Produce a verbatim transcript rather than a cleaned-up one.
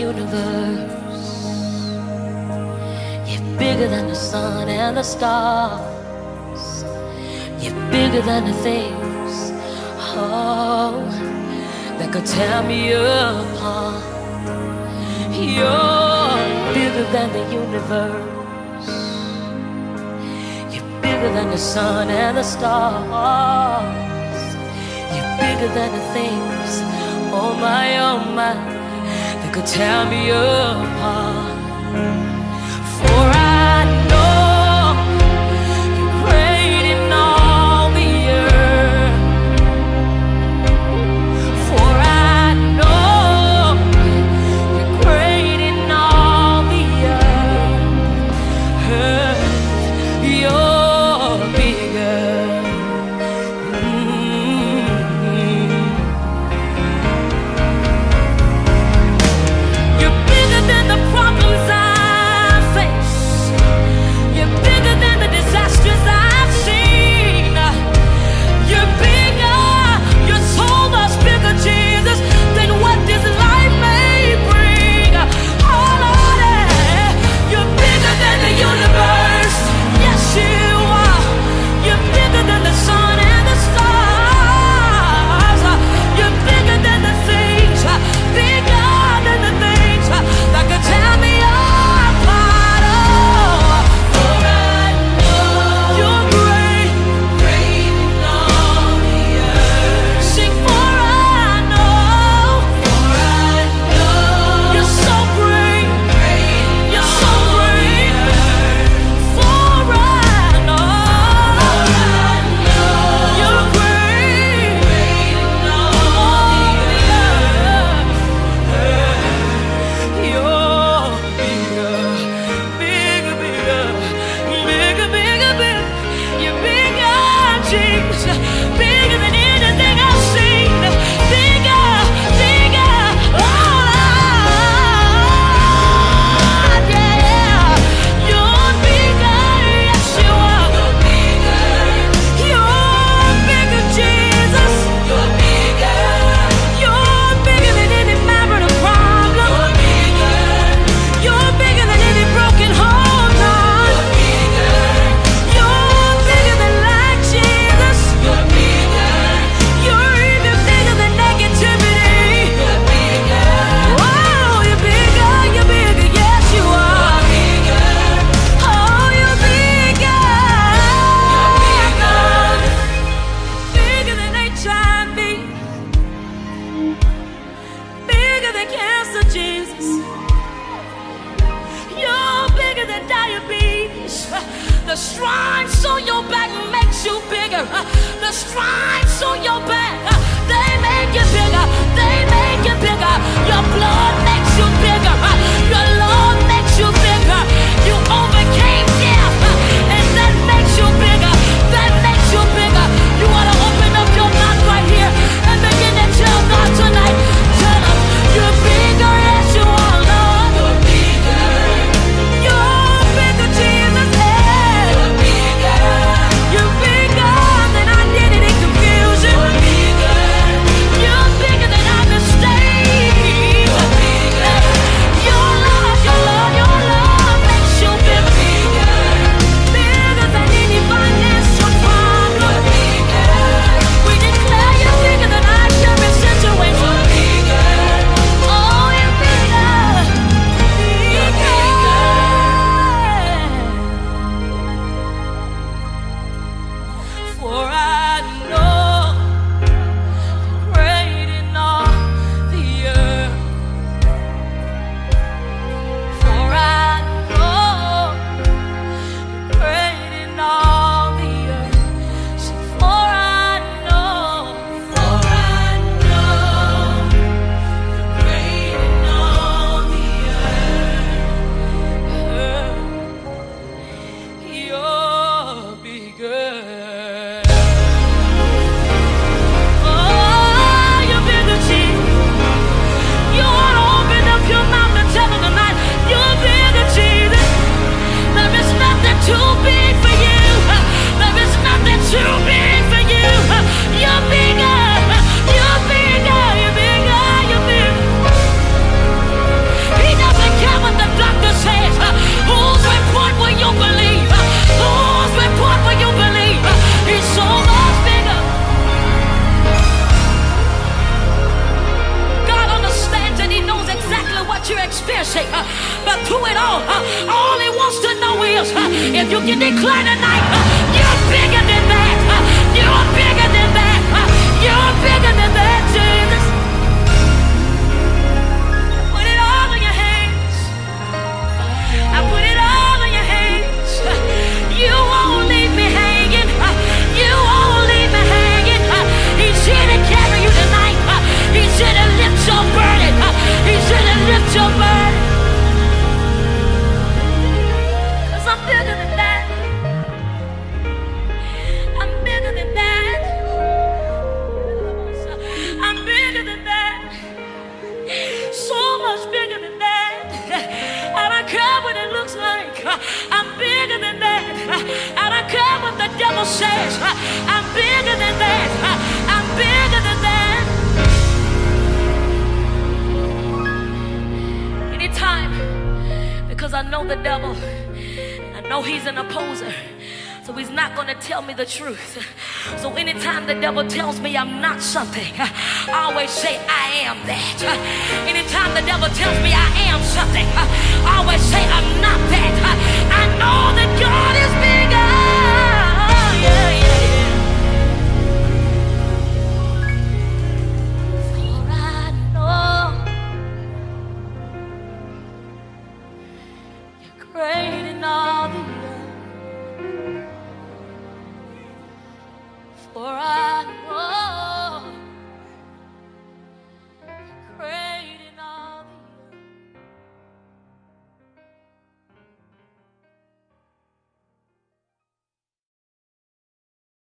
universe. You're bigger than the sun and the stars. You're bigger than the things, oh, that could tear me apart. You're bigger than the universe. You're bigger than the sun and the stars. You're bigger than the things, oh my, oh my, that could tear me apart. For I know you're great in all the earth. For I know you're great in all the earth. You're bigger. Mm-hmm. You're bigger than the problems I the stripes on your back makes you bigger. The stripes on your back, they make you bigger. They make you bigger. Your blood makes you bigger. Your love makes you bigger. You overcame death, and that makes you bigger. That makes you bigger. You want to open up your mouth right here and begin to tell God tonight. Tell him you're bigger as you are, Lord. You're bigger. You're bigger, Jesus. You're bigger. You're bigger than identity confusion. You're bigger. through it all, uh, all he wants to know is uh, if you can declare tonight, uh, you're bigger than that. Uh, you're bigger than that. Uh, you're bigger than that, Jesus. Put it all in your hands. I put it all in your hands. Uh, you won't leave me hanging. Uh, you won't leave me hanging. Uh, he's here to carry you tonight. Uh, he's here to lift your burden. Uh, he's here to lift your burden. Cause I'm bigger than that. I'm bigger than that. I'm bigger than that. So much bigger than that. I don't care what it looks like. I'm bigger than that. I don't care what the devil says. I'm bigger than that. I'm bigger than that. Anytime, because I know the devil, and I know he's an opposer, so he's not going to tell me the truth. So anytime the devil tells me I'm not something, I always say I am that. Anytime the devil tells me I am something, I always say I'm not that. I know that God is bigger. Yeah, yeah, yeah. For I know you're great.